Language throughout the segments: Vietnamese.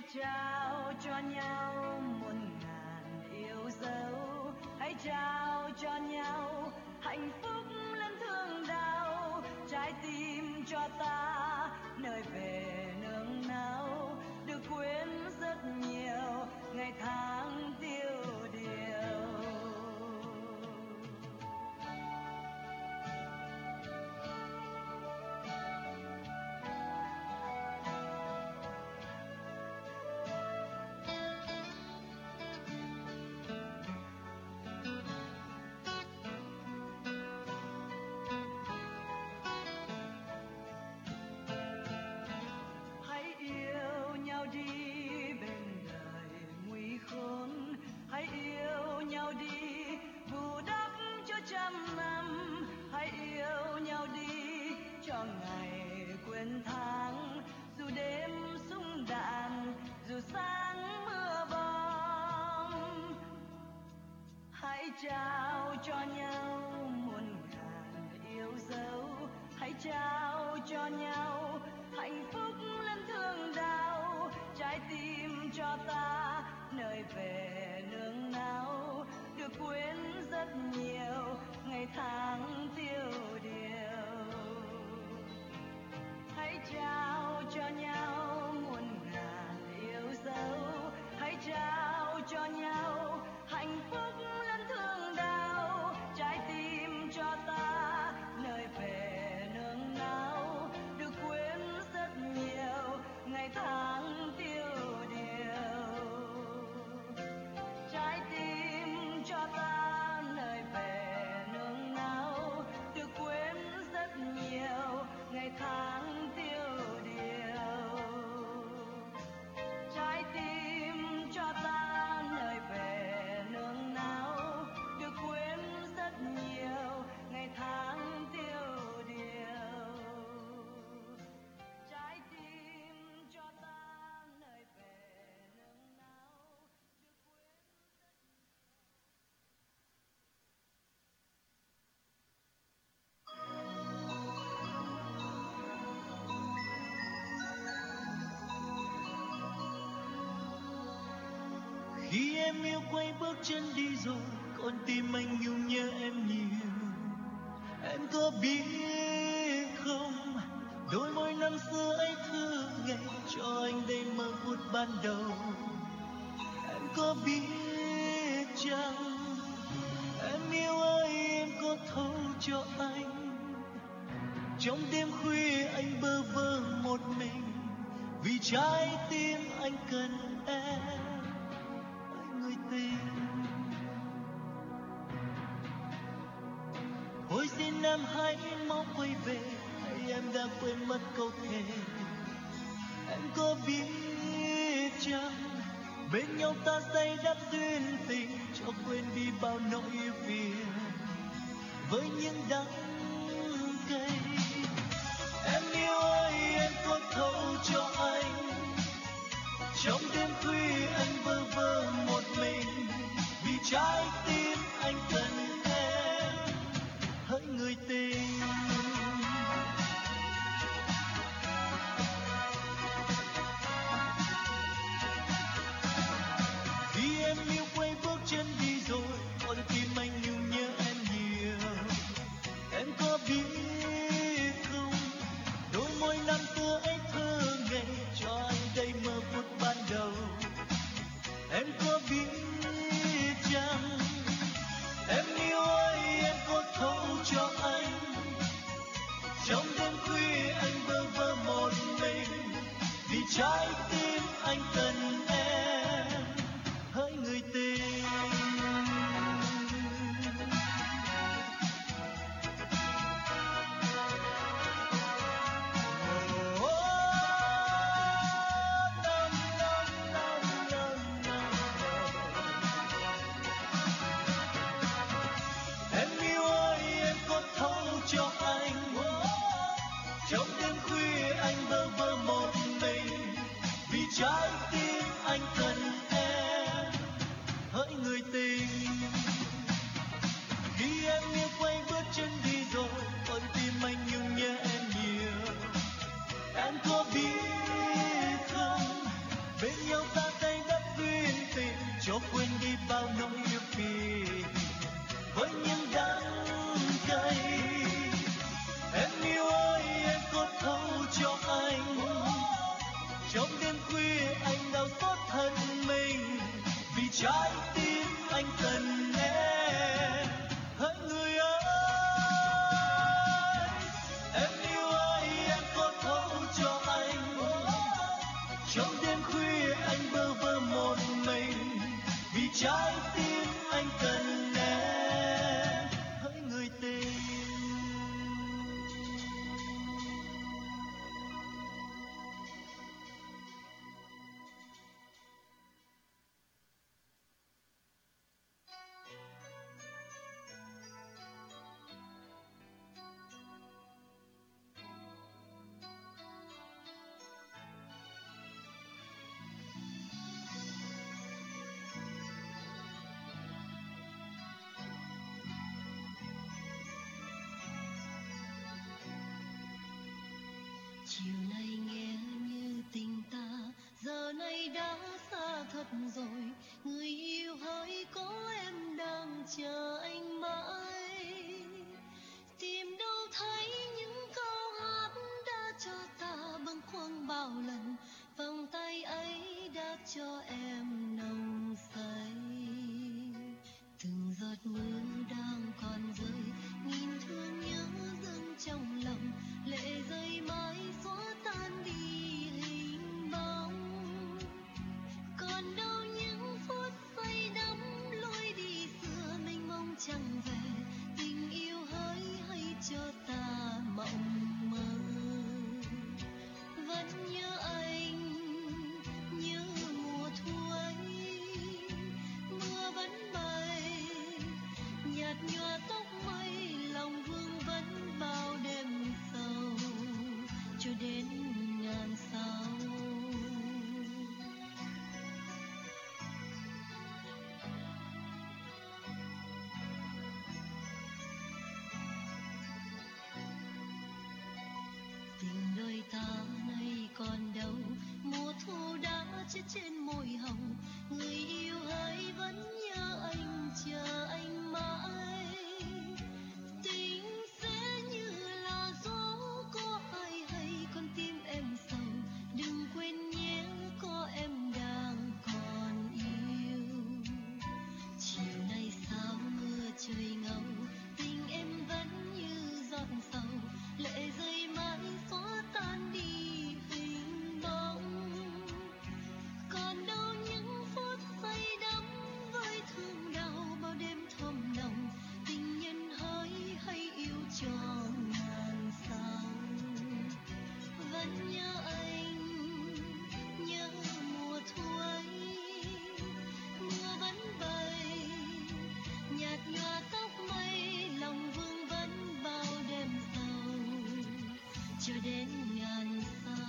trao cho nhau muôn ngàn yêu dấu, hãy trao cho nhau hạnh phúc lẫn thương đau, trái tim cho ta nơi về nương náu, được quên rất nhiều ngày tháng tiêu điều. Hãy yêu nhau đi bù đắp cho trăm năm, hãy yêu nhau đi cho ngày quên tháng, dù đêm súng đạn dù sáng mưa bom. Hãy trao cho nhau muôn ngàn yêu dấu, hãy trao cho nhau hạnh phúc lẫn thương đau, trái tim cho ta nơi về nương náu, được quên rất nhiều ngày tháng tiêu điều. Hãy trao cho nhau muôn ngàn yêu dấu, hãy trao cho nhau hạnh phúc lẫn thương đau, trái tim cho ta nơi về nương náu, được quên rất nhiều ngày tháng tiêu điều. Trái tim cho ta nơi về nương náu, được quên rất nhiều ngày tháng tiêu điều. Trái tim cho ta nơi về nương náu, được quên rất nhiều ngày tháng tiêu điều. Trái tim cho ta nơi về nương náu, được quên rất Khi em yêu quay bước chân đi rồi, con tim anh nhung nhớ em nhiều. Em có biết không, đôi môi năm xưa ấy thơ ngây cho anh đây mơ phút ban đầu. Em có biết chăng, em yêu ơi em có thấu cho anh. Trong đêm khuya anh bơ vơ một mình, vì trái tim anh cần em. Người tình, thôi xin em hãy mau quay về, hay em đã quên mất câu thề. Em có biết chăng, bên nhau ta xây đắp duyên tình, cho quên đi bao nỗi phiền với những đắng cay. Em yêu ơi em có thấu cho anh, trong đêm khuya anh bơ vơ một mình, vì trái tim anh cần em. Hỡi người tình, khi em yêu quay bước chân đi rồi, con tim anh nhung nhớ em nhiều. Em có biết không, đôi môi năm xưa ấy thơ ngây cho anh đây mơ phút ban đầu. Em có biết chăng, em yêu ơi em có thấu cho anh. Trong đêm khuya anh bơ vơ một mình, vì trái tim anh cần em. Hỡi người tình, cho anh. Trong đêm khuya anh bơ vơ một mình, vì chiều nay nghe như tình ta giờ này đã xa thật rồi, người yêu hỡi có em đang chờ anh mãi. Tìm đâu thấy những câu hát đã cho ta bâng khuâng bao lần, vòng tay ấy đã cho em nồng say. Từng giọt mưa đang còn rơi, nghìn thương nhớ dâng trong lòng, lệ rơi mãi xóa tan đi hình bóng. Còn đâu những phút say đắm lối đi xưa mênh mông chẳng về, tình yêu hỡi hãy cho ta mộng mơ. Vẫn nhớ anh, nhớ mùa thu ấy, mưa vẫn bay nhạt nhòa tóc mây, lòng vương vấn bao đêm sầu cho đến ngàn sao. Tình đôi ta nay còn đâu, mùa thu đã chết trên môi hồng, người yêu hỡi vẫn nhớ anh chờ anh mãi. Tình sẽ như là gió, có ai hay con tim em sầu, đừng quên nhé có em đang còn yêu. Chiều nay sao mưa trời ngâu, tình em vẫn như giọt sầu, lệ rơi mãi xóa tan đi hình bóng. Còn đâu những phút say đắm với thương đau bao đêm thầm lòng, tình nhân hỡi hãy yêu cho ngàn sao. Vẫn nhớ anh, nhớ mùa thu ấy, mưa vẫn bay nhạt nhòa tóc mây, lòng vương vấn bao đêm sầu cho đến ngàn sao.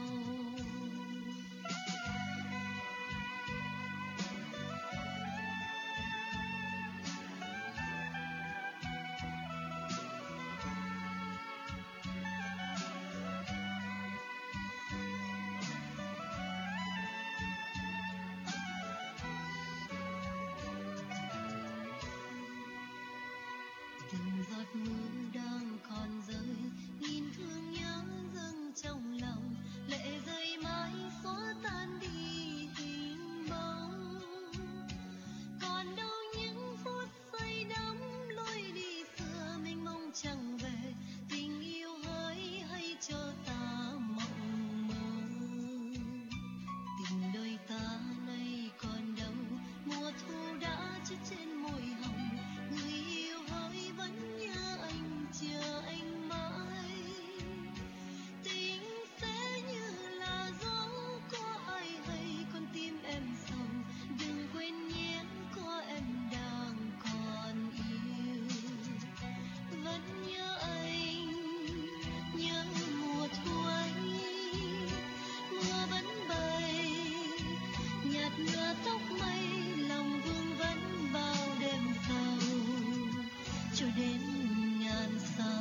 Từng giọt mưa đang còn rơi, nghìn thương nhớ dâng trong lòng, lệ rơi mãi xóa tan đi hình bóng. Còn đâu những phút say đắm lối đi xưa mênh mông chẳng về, tình yêu hỡi hãy cho ta mộng mơ. Tình đôi ta nay còn đâu, mùa thu đã chết trên môi hồng, người yêu hỡi vẫn nhớ anh chờ anh mãi. Tình sẽ như là gió, có ai hay con tim em sầu, đừng quên nhé có em đang còn yêu. Vẫn nhớ anh, nhớ mùa thu ấy, mưa vẫn bay nhạt nhòa tóc mây, lòng vương vấn bao đêm sầu cho đến ngàn sao.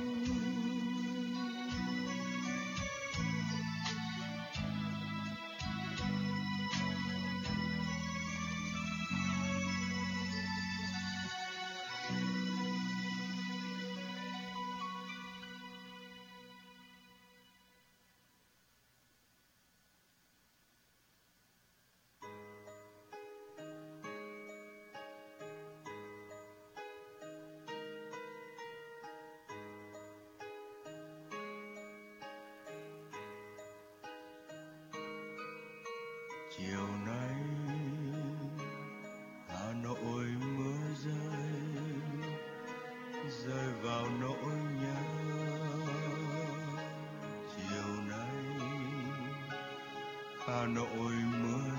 Chiều nay Hà Nội mưa rơi vào nỗi nhớ. Chiều nay Hà Nội mưa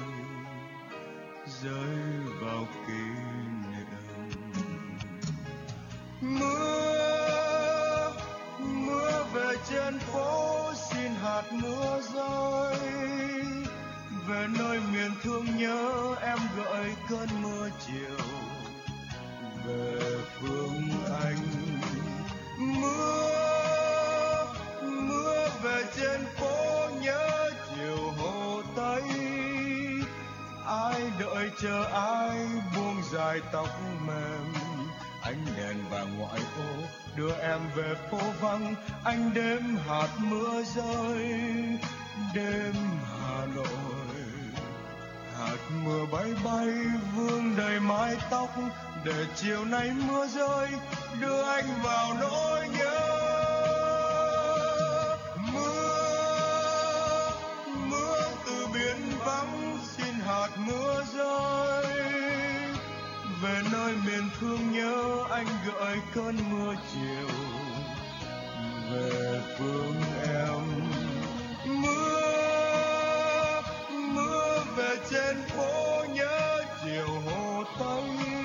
rơi vào kỷ niệm. Mưa về trên phố xin hạt mưa rơi, về nơi miền thương nhớ em gợi cơn mưa chiều về phương Anh. Mưa về chờ ai buông dài tóc mềm. Ánh đèn vàng ngoại ô đưa em về phố vắng, anh đêm hạt mưa rơi. Đêm Hà Nội, hạt mưa bay bay vương đầy mái tóc, để chiều nay mưa rơi đưa anh vào nỗi nhớ. Mưa từ biển vắng xin hạt mưa rơi, về nơi miền thương nhớ anh gợi cơn mưa chiều về phương em. Mưa về trên phố nhớ chiều Hồ Tây,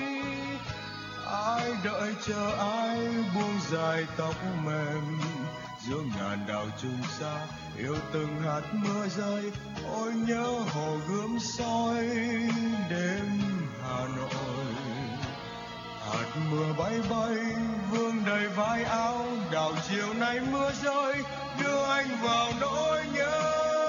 ai đợi chờ ai buông dài tóc mềm, giữa ngàn đào chung xa yêu từng hạt mưa rơi. Ôi nhớ hồ gươm soi đêm Hà Nội, hạt mưa bay bay vương đầy vai áo, đào chiều nay mưa rơi đưa anh vào nỗi nhớ.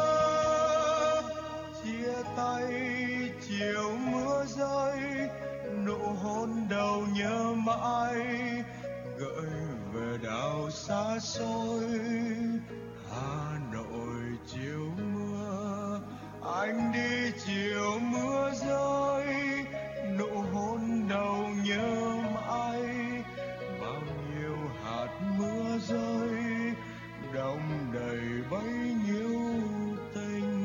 Chia tay chiều mưa rơi, nụ hôn đầu nhớ mãi, gợi về đảo xa xôi Hà Nội chiều mưa. Anh đi chiều mưa rơi, nụ hôn đầu nhớ mãi, bao nhiêu hạt mưa rơi đong đầy bấy nhiêu tình.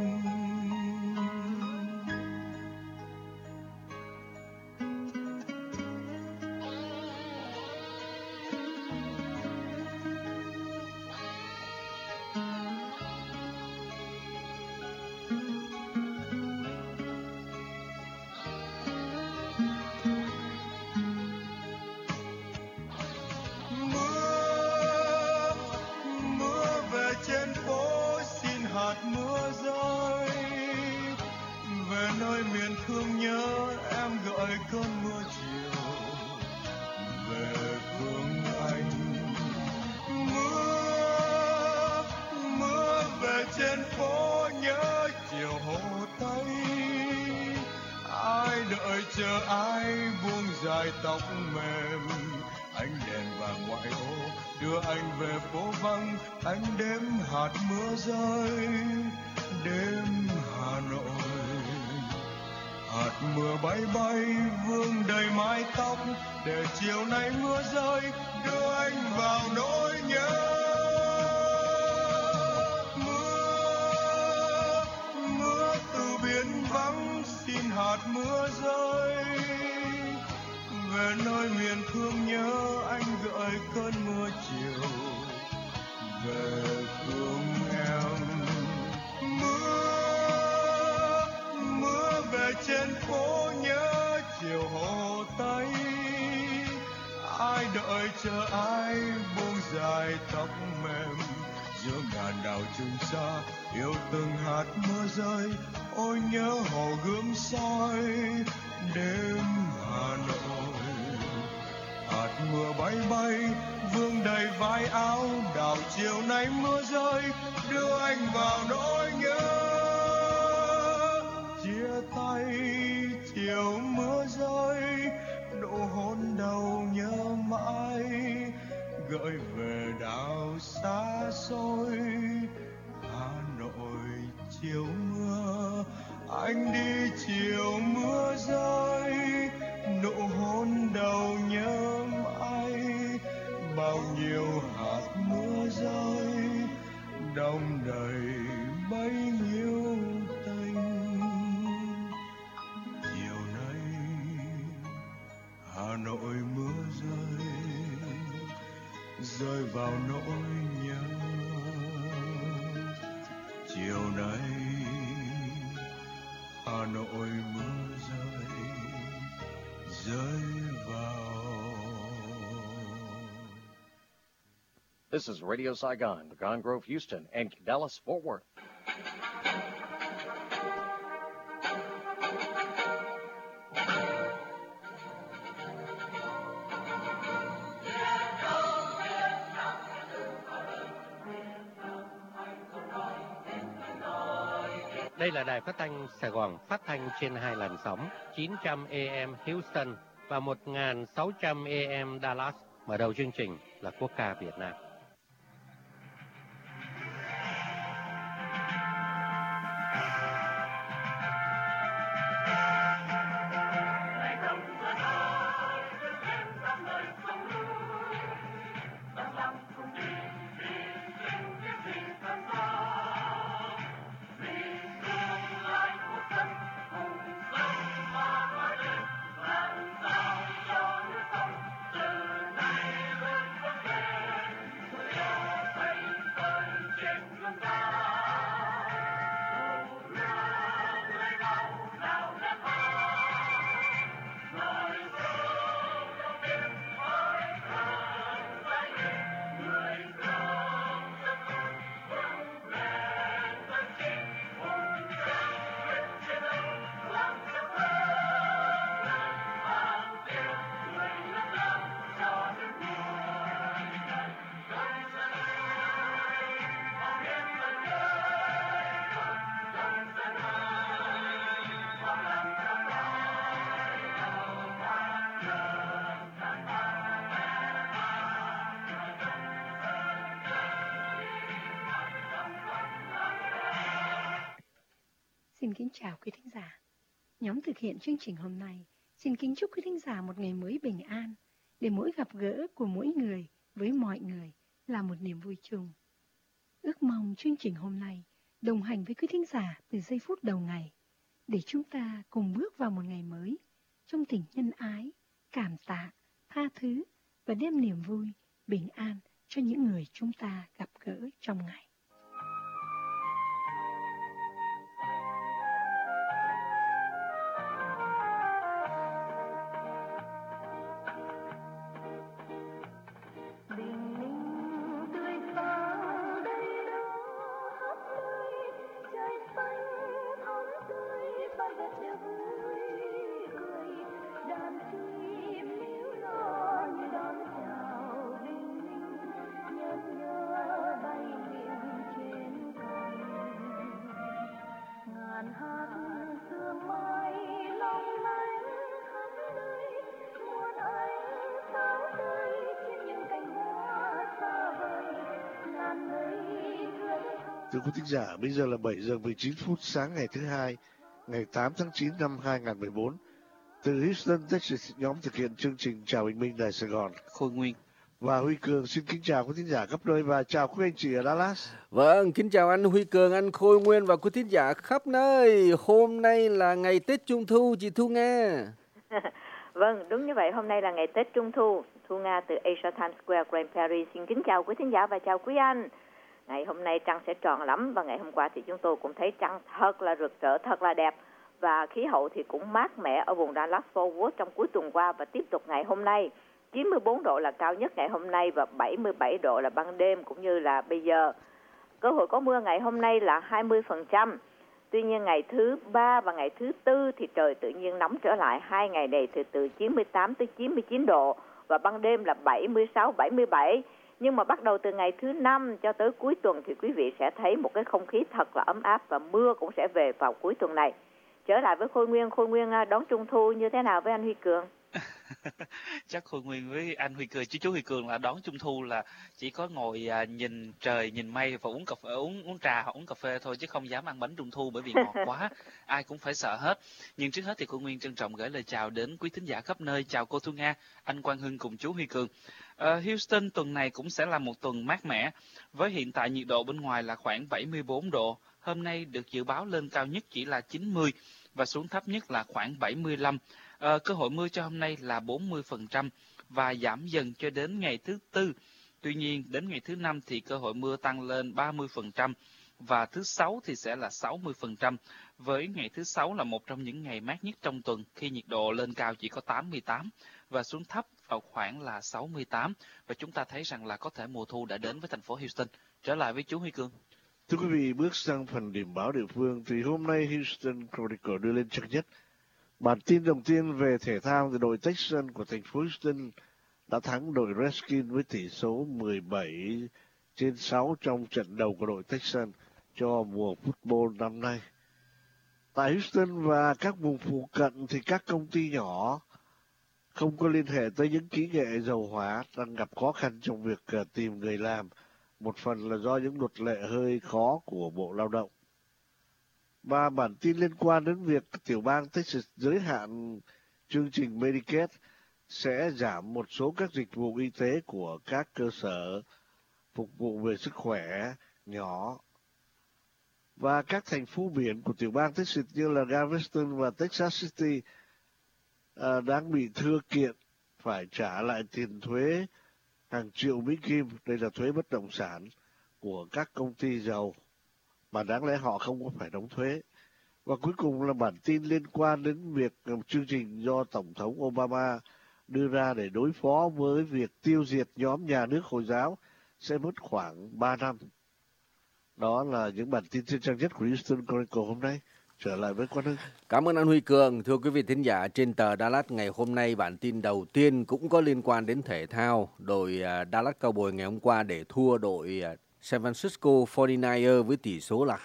Thương nhớ em gợi cơn mưa chiều về phương anh. Mưa về trên phố nhớ chiều Hồ Tây, ai đợi chờ ai buông dài tóc mềm. Ánh đèn vàng ngoại ô đưa anh về phố vắng, anh đếm hạt mưa rơi. Đêm Hà Nội, hạt mưa bay bay vương đầy mái tóc, để chiều nay mưa rơi đưa anh vào nỗi nhớ. Mưa từ biển vắng xin hạt mưa rơi, về nơi miền thương nhớ anh gợi cơn mưa chiều về phương em. Mưa về trên phố nhớ chiều Hồ Tây, ai đợi chờ ai buông dài tóc mềm, giữa ngàn đào chung xa yêu từng hạt mưa rơi. Ôi nhớ hồ gươm soi đêm Hà Nội, hạt mưa bay bay vương đầy vai áo, đào chiều nay mưa rơi đưa anh vào nỗi nhớ. Chia tay chiều mưa rơi, nụ hôn đầu nhớ mãi, gợi về đảo xa xôi Hà Nội chiều mưa. Anh đi chiều mưa rơi, nụ hôn đầu nhớ mãi, bao nhiêu hạt mưa rơi đong đầy bấy nhiêu tình. Chiều nay Hà Nội mưa rơi, rơi vào nỗi nhớ. Chiều nay Hà Nội mưa rơi, rơi vào. This is Radio Saigon, Pecan Grove, Houston, and Dallas, Fort Worth. Đây là đài phát thanh Sài Gòn, phát thanh trên 2 làn sóng 900 AM Houston và 1600 AM Dallas. Mở đầu chương trình là quốc ca Việt Nam. Xin kính chào quý thính giả. Nhóm thực hiện chương trình hôm nay xin kính chúc quý thính giả một ngày mới bình an, để mỗi gặp gỡ của mỗi người với mọi người là một niềm vui chung. Ước mong chương trình hôm nay đồng hành với quý thính giả từ giây phút đầu ngày, để chúng ta cùng bước vào một ngày mới trong tình nhân ái, cảm tạ, tha thứ và đem niềm vui, bình an cho những người chúng ta gặp gỡ trong ngày. Thưa quý thính giả, bây giờ là 7 giờ 19 phút sáng ngày thứ Hai, ngày 8 tháng 9 năm 2014. Từ Houston, Texas, nhóm thực hiện chương trình Chào Bình Minh Đài Sài Gòn, Khôi Nguyên và Huy Cường xin kính chào quý thính giả khắp nơi và chào quý anh chị ở Dallas. Vâng, kính chào anh Huy Cường, anh Khôi Nguyên và quý thính giả khắp nơi. Hôm nay là ngày Tết Trung Thu, chị Thu Nga. Vâng, đúng như vậy, hôm nay là ngày Tết Trung Thu. Thu Nga từ Asia Times Square, Grand Prairie xin kính chào quý thính giả và chào quý anh. Ngày hôm nay trăng sẽ tròn lắm, và ngày hôm qua thì chúng tôi cũng thấy trăng thật là rực rỡ, thật là đẹp. Và khí hậu thì cũng mát mẻ ở vùng Dallas Fort Worth trong cuối tuần qua và tiếp tục ngày hôm nay. 94 độ là cao nhất ngày hôm nay và 77 độ là ban đêm cũng như là bây giờ. Cơ hội có mưa ngày hôm nay là 20%. Tuy nhiên ngày thứ 3 và ngày thứ 4 thì trời tự nhiên nóng trở lại. Hai ngày này thì từ 98 tới 99 độ và ban đêm là 76, 77. Nhưng mà bắt đầu từ ngày thứ 5 cho tới cuối tuần thì quý vị sẽ thấy một cái không khí thật là ấm áp và mưa cũng sẽ về vào cuối tuần này. Trở lại với Khôi Nguyên đón Trung Thu như thế nào với anh Huy Cường? Chắc Khôi Nguyên với anh Huy Cường, chú Huy Cường là đón Trung Thu là chỉ có ngồi nhìn trời, nhìn mây và uống cà phê, uống trà hoặc uống cà phê thôi, chứ không dám ăn bánh Trung Thu bởi vì ngọt quá, ai cũng phải sợ hết. Nhưng trước hết thì Khôi Nguyên trân trọng gửi lời chào đến quý thính giả khắp nơi. Chào cô Thu Nga, anh Quang Hưng cùng chú Huy Cường. Houston tuần này cũng sẽ là một tuần mát mẻ, với hiện tại nhiệt độ bên ngoài là khoảng 74 độ. Hôm nay được dự báo lên cao nhất chỉ là 90 và xuống thấp nhất là khoảng 75. Cơ hội mưa cho hôm nay là 40% và giảm dần cho đến ngày thứ Tư. Tuy nhiên đến ngày thứ Năm thì cơ hội mưa tăng lên 30% và thứ Sáu thì sẽ là 60%. Với ngày thứ Sáu là một trong những ngày mát nhất trong tuần khi nhiệt độ lên cao chỉ có 88 và xuống thấp vào khoảng là 68. Và chúng ta thấy rằng là có thể mùa thu đã đến với thành phố Houston. Trở lại với chú Huy Cường. Thưa quý vị, bước sang phần điểm báo địa phương thì hôm nay Houston Chronicle đưa lên trang nhất. Bản tin đầu tiên về thể thao thì đội Texans của thành phố Houston đã thắng đội Redskins với tỷ số 17-6 trong trận đầu của đội Texans cho mùa football năm nay. Tại Houston và các vùng phụ cận thì các công ty nhỏ không có liên hệ tới những kỹ nghệ dầu hỏa đang gặp khó khăn trong việc tìm người làm, một phần là do những luật lệ hơi khó của Bộ Lao động. Và bản tin liên quan đến việc tiểu bang Texas giới hạn chương trình Medicaid sẽ giảm một số các dịch vụ y tế của các cơ sở phục vụ về sức khỏe nhỏ. Và các thành phố biển của tiểu bang Texas như là Galveston và Texas City đang bị thưa kiện phải trả lại tiền thuế hàng triệu Mỹ Kim, đây là thuế bất động sản của các công ty dầu mà đáng lẽ họ không có phải đóng thuế. Và cuối cùng là bản tin liên quan đến việc chương trình do Tổng thống Obama đưa ra để đối phó với việc tiêu diệt nhóm nhà nước Hồi giáo sẽ mất khoảng 3 năm. Đó là những bản tin trên trang nhất của Houston Chronicle hôm nay. Trở lại với Quang Hưng. Cảm ơn anh Huy Cường. Thưa quý vị thính giả, trên tờ Dallas ngày hôm nay, bản tin đầu tiên cũng có liên quan đến thể thao. Đội Dallas Cowboys ngày hôm qua để thua đội San Francisco 49ers với tỷ số là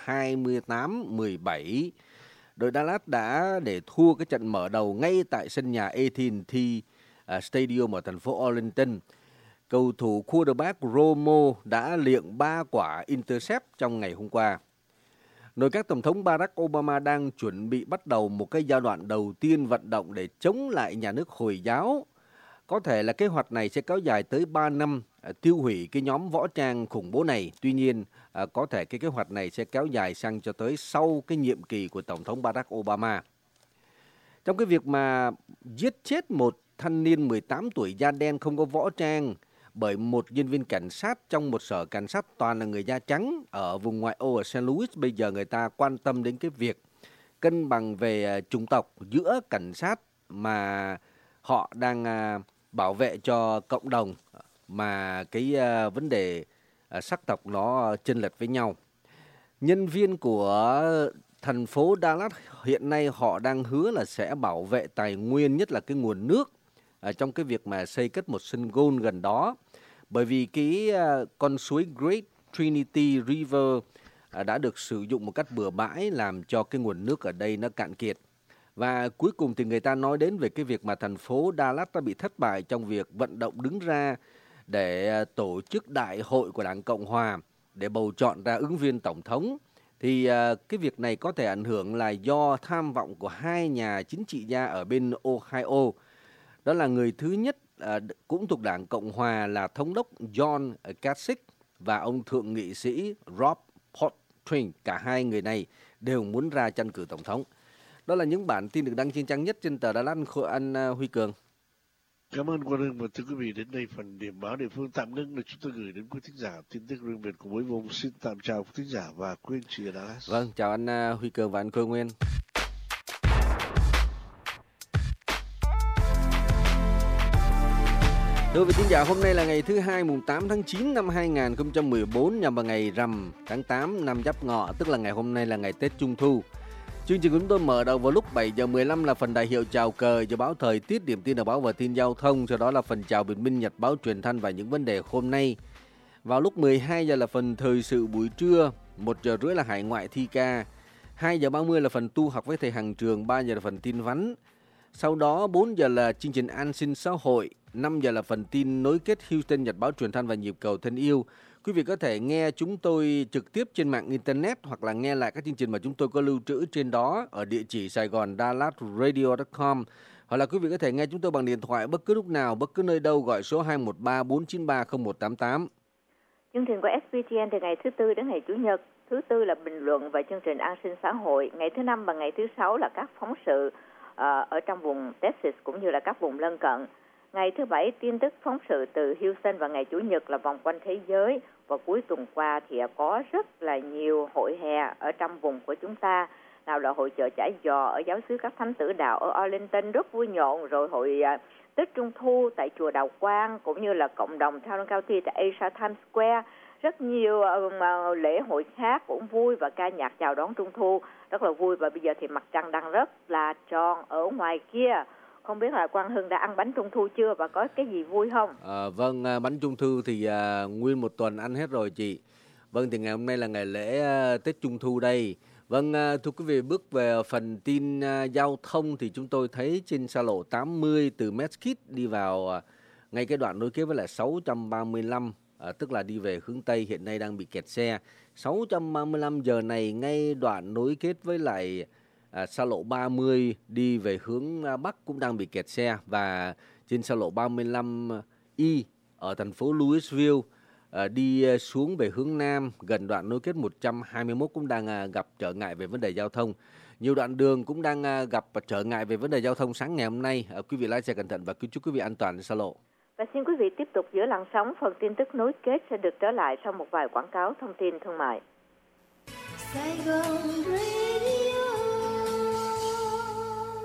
28-17. Đội Dallas đã để thua cái trận mở đầu ngay tại sân nhà AT&T Stadium ở thành phố Arlington. Cầu thủ quarterback Romo đã liệng 3 quả intercept trong ngày hôm qua. Nội các Tổng thống Barack Obama đang chuẩn bị bắt đầu một cái giai đoạn đầu tiên vận động để chống lại nhà nước Hồi giáo. Có thể là kế hoạch này sẽ kéo dài tới 3 năm, tiêu hủy cái nhóm võ trang khủng bố này. Tuy nhiên, có thể cái kế hoạch này sẽ kéo dài sang cho tới sau cái nhiệm kỳ của Tổng thống Barack Obama. Trong cái việc mà giết chết một thanh niên 18 tuổi da đen không có võ trang bởi một nhân viên cảnh sát trong một sở cảnh sát toàn là người da trắng ở vùng ngoại ô ở St. Louis, bây giờ người ta quan tâm đến cái việc cân bằng về chủng tộc giữa cảnh sát mà họ đang bảo vệ cho cộng đồng mà cái vấn đề sắc tộc nó chênh lệch với nhau. Nhân viên của thành phố Dallas hiện nay họ đang hứa là sẽ bảo vệ tài nguyên, nhất là cái nguồn nước trong cái việc mà xây cất một sân golf gần đó. Bởi vì cái con suối Great Trinity River đã được sử dụng một cách bừa bãi làm cho cái nguồn nước ở đây nó cạn kiệt. Và cuối cùng thì người ta nói đến về cái việc mà thành phố Dallas đã bị thất bại trong việc vận động đứng ra để tổ chức đại hội của Đảng Cộng Hòa để bầu chọn ra ứng viên tổng thống. Thì cái việc này có thể ảnh hưởng là do tham vọng của hai nhà chính trị gia ở bên Ohio. Đó là người thứ nhất cũng thuộc Đảng Cộng Hòa là Thống đốc John Kasich và ông Thượng nghị sĩ Rob Portman. Cả hai người này đều muốn ra tranh cử tổng thống. Đó là những bản tin được đăng trên trang nhất trên tờ Dallas, anh Huy Cường. Cảm ơn Quang Hưng và thưa quý vị, đến đây phần điểm báo địa phương tạm ngưng để chúng tôi gửi đến quý thính giả tin tức riêng biệt của mỗi vùng. Xin tạm chào quý thính giả và quý anh chị ở Dallas. Vâng, chào anh Huy Cường và anh Khôi Nguyên. Thưa quý thính giả, hôm nay là ngày thứ Hai mùng 8 tháng 9 năm 2014 nhằm vào ngày rằm tháng 8 năm Giáp Ngọ, tức là ngày hôm nay là ngày Tết Trung Thu. Chương trình của chúng tôi mở đầu vào lúc 7 giờ 15 là phần đại hiệu chào cờ, dự báo thời tiết, điểm tin dự báo và tin giao thông, sau đó là phần chào bình minh, nhật báo, truyền thanh và những vấn đề hôm nay. Vào lúc 12 giờ là phần thời sự buổi trưa, 1 giờ rưỡi là hải ngoại thi ca, 2 giờ 30 là phần tu học với thầy Hằng Trường, 3 giờ là phần tin vắn. Sau đó 4 giờ là chương trình an sinh xã hội, 5 giờ là phần tin nối kết Houston, nhật báo, truyền thanh và nhịp cầu thân yêu. Quý vị có thể nghe chúng tôi trực tiếp trên mạng Internet hoặc là nghe lại các chương trình mà chúng tôi có lưu trữ trên đó ở địa chỉ saigondallatradio.com. Hoặc là quý vị có thể nghe chúng tôi bằng điện thoại bất cứ lúc nào, bất cứ nơi đâu, gọi số 213-493-0188. Chương trình của SBTN từ ngày thứ Tư đến ngày Chủ nhật. Thứ Tư là bình luận về chương trình an sinh xã hội. Ngày thứ Năm và ngày thứ Sáu là các phóng sự ở trong vùng Texas cũng như là các vùng lân cận. Ngày thứ Bảy, tin tức phóng sự từ Houston và ngày Chủ nhật là vòng quanh thế giới. Và cuối tuần qua thì có rất là nhiều hội hè ở trong vùng của chúng ta. Nào là hội chợ chả giò ở giáo xứ các thánh tử đạo ở Arlington rất vui nhộn, rồi hội Tết Trung Thu tại chùa Đào Quang cũng như là cộng đồng Town County tại Asia Times Square. Rất nhiều lễ hội khác cũng vui và ca nhạc chào đón Trung Thu rất là vui. Và bây giờ thì mặt trăng đang rất là tròn ở ngoài kia. Không biết là Quang Hưng đã ăn bánh Trung Thu chưa và có cái gì vui không? Vâng, bánh Trung Thu thì nguyên một tuần ăn hết rồi chị. Vâng, thì ngày hôm nay là ngày lễ Tết Trung Thu đây. Vâng, thưa quý vị, bước về phần tin giao thông thì chúng tôi thấy trên xa lộ 80 từ Mesquite đi vào ngay cái đoạn nối kết với lại 635, tức là đi về hướng Tây, hiện nay đang bị kẹt xe. 635 giờ này ngay đoạn nối kết với lại xa lộ 30 đi về hướng Bắc cũng đang bị kẹt xe. Và trên xa lộ 35Y ở thành phố Louisville đi xuống về hướng Nam gần đoạn nối kết 121 cũng đang gặp trở ngại về vấn đề giao thông. Nhiều đoạn đường cũng đang gặp trở ngại về vấn đề giao thông sáng ngày hôm nay. Quý vị lái xe cẩn thận và kính chúc quý vị an toàn trên xa lộ. Và xin quý vị tiếp tục giữ làn sóng, phần tin tức nối kết sẽ được trở lại sau một vài quảng cáo thông tin thương mại. Sài Gòn